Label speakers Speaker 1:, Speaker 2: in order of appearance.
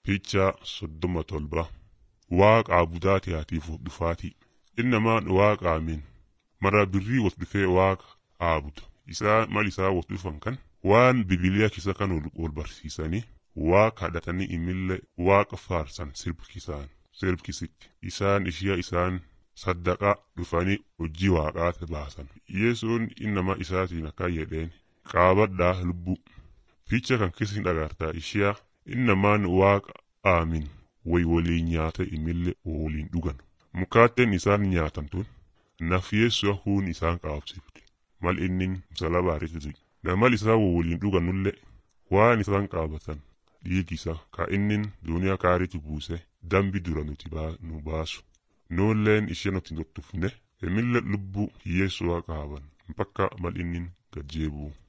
Speaker 1: Picha soddoma tolba waaqa abudaati haatiif dhufaati innamaan waaqa amin mara birrii wot dhufee waaqa aabuda isaa mal isaa wot dhufan kan waan bibiliyaa kisa kan ol barsiisanii waaqa hadhatanii imille waaqa faarsan sirbkisitti isaan ishiya isaan saddaqa dhufanii hojii waaqaata baasan yesuun innama isaatiin akka jedheen qaabadhaa lubbu fiicha kan kisin dhagartaa ishiya innamaan waaqa aamin way waliin nyaata imille waliin dhugan mukaatteen isaan nyaatan tun naf yeessu'a huun isaan qaabsifte mal innin salaba harisisu namal isaa waliin dhuganullee waan isaan qaabatan dhiigisa ka innin duniyaa kaaritti buuse dambi dura nuti nu baasu noolleen ishee nuti tottufne emille lubbu yeessu'a qaaban bakka mal innin gajjeebuu.